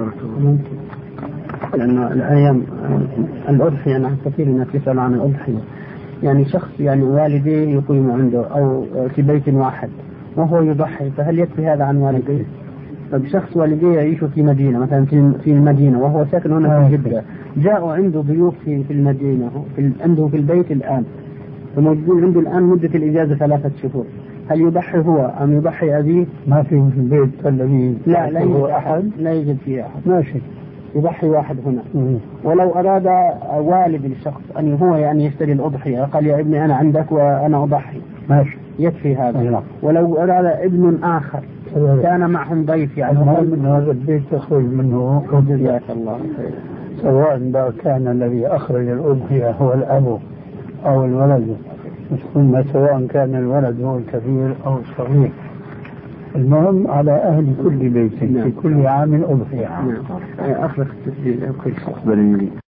ممكن، لأن الأيام الأضحية أنا كثير الناس يسأل عن الأضحية، يعني شخص يعني والديه يقيم عنده أو في بيت واحد وهو يضحي، فهل يكفي هذا عن والديه؟ طيب شخص والديه يعيش في مدينة مثلا في المدينة وهو ساكن هنا في جدة، جاءوا عنده ضيوف في المدينة عنده في البيت الآن وموجود عنده الآن مدة الإجازة 3 شهور، هل يضحي هو أم يضحي أبيه؟ ما في البيت الذي لا يوجد أحد، لا يوجد فيه أحد، ماشي، يضحي واحد هنا. ولو أراد والد الشخص أن هو يعني يشتري الأضحية قال يا ابني أنا عندك وأنا أضحي، ماشي، يكفي هذا. لا. ولو أراد ابن آخر كان معهم ضيف يعني من هذا البيت يخرج منه جزاك الله خير، سواء كان الذي أخرج الأضحية هو الأب أو الولد، ثم سواء كان الولد هو الكبير أو الصغير، المهم على أهل كل بيت في كل عام أضحية. أخرج التسجيل.